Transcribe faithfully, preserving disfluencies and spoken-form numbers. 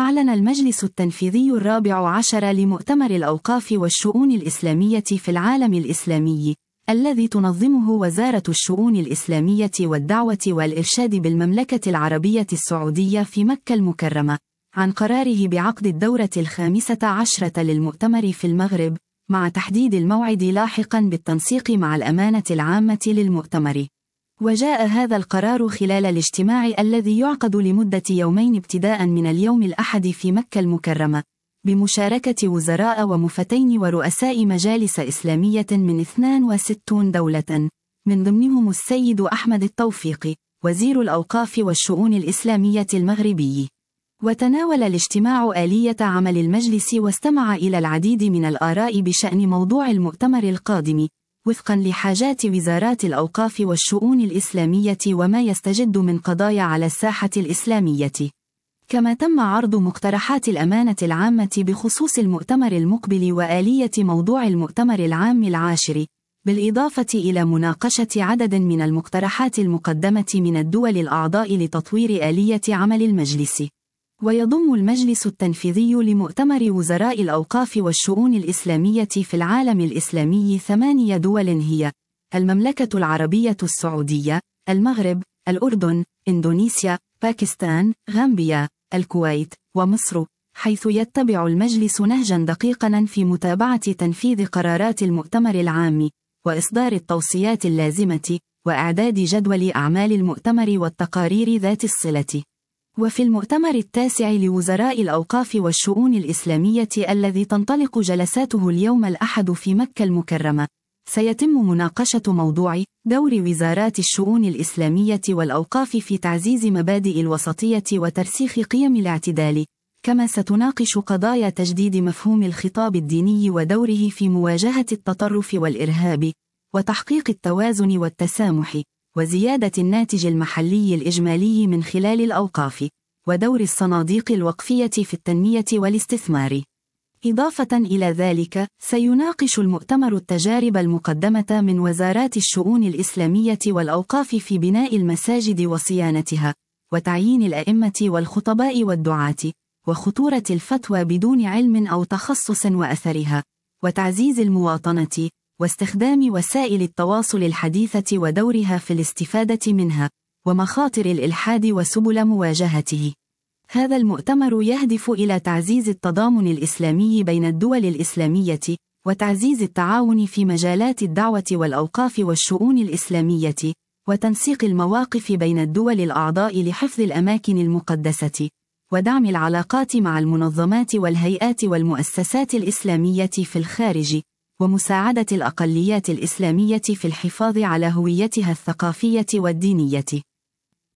أعلن المجلس التنفيذي الرابع عشر لمؤتمر الأوقاف والشؤون الإسلامية في العالم الإسلامي، الذي تنظمه وزارة الشؤون الإسلامية والدعوة والإرشاد بالمملكة العربية السعودية في مكة المكرمة، عن قراره بعقد الدورة الخامسة عشرة للمؤتمر في المغرب، مع تحديد الموعد لاحقا بالتنسيق مع الأمانة العامة للمؤتمر. وجاء هذا القرار خلال الاجتماع الذي يعقد لمدة يومين ابتداء من اليوم الأحد في مكة المكرمة، بمشاركة وزراء ومفتين ورؤساء مجالس إسلامية من اثنين وستين دولة، من ضمنهم السيد أحمد التوفيق، وزير الأوقاف والشؤون الإسلامية المغربي. وتناول الاجتماع آلية عمل المجلس واستمع إلى العديد من الآراء بشأن موضوع المؤتمر القادم، وفقا لحاجات وزارات الأوقاف والشؤون الإسلامية وما يستجد من قضايا على الساحة الإسلامية. كما تم عرض مقترحات الأمانة العامة بخصوص المؤتمر المقبل وآلية موضوع المؤتمر العام العاشر، بالإضافة إلى مناقشة عدد من المقترحات المقدمة من الدول الأعضاء لتطوير آلية عمل المجلس. ويضم المجلس التنفيذي لمؤتمر وزراء الأوقاف والشؤون الإسلامية في العالم الإسلامي ثمانية دول هي: المملكة العربية السعودية، المغرب، الأردن، إندونيسيا، باكستان، غامبيا، الكويت، ومصر، حيث يتبع المجلس نهجا دقيقا في متابعة تنفيذ قرارات المؤتمر العام، وإصدار التوصيات اللازمة، وإعداد جدول أعمال المؤتمر والتقارير ذات الصلة. وفي المؤتمر التاسع لوزراء الأوقاف والشؤون الإسلامية الذي تنطلق جلساته اليوم الأحد في مكة المكرمة، سيتم مناقشة موضوع دور وزارات الشؤون الإسلامية والأوقاف في تعزيز مبادئ الوسطية وترسيخ قيم الاعتدال، كما ستناقش قضايا تجديد مفهوم الخطاب الديني ودوره في مواجهة التطرف والإرهاب، وتحقيق التوازن والتسامح، وزيادة الناتج المحلي الإجمالي من خلال الأوقاف، ودور الصناديق الوقفية في التنمية والاستثمار. إضافة إلى ذلك، سيناقش المؤتمر التجارب المقدمة من وزارات الشؤون الإسلامية والأوقاف في بناء المساجد وصيانتها، وتعيين الأئمة والخطباء والدعاة، وخطورة الفتوى بدون علم أو تخصص وأثرها، وتعزيز المواطنة، واستخدام وسائل التواصل الحديثة ودورها في الاستفادة منها، ومخاطر الإلحاد وسبل مواجهته. هذا المؤتمر يهدف إلى تعزيز التضامن الإسلامي بين الدول الإسلامية، وتعزيز التعاون في مجالات الدعوة والأوقاف والشؤون الإسلامية، وتنسيق المواقف بين الدول الأعضاء لحفظ الأماكن المقدسة، ودعم العلاقات مع المنظمات والهيئات والمؤسسات الإسلامية في الخارج، ومساعدة الأقليات الإسلامية في الحفاظ على هويتها الثقافية والدينية.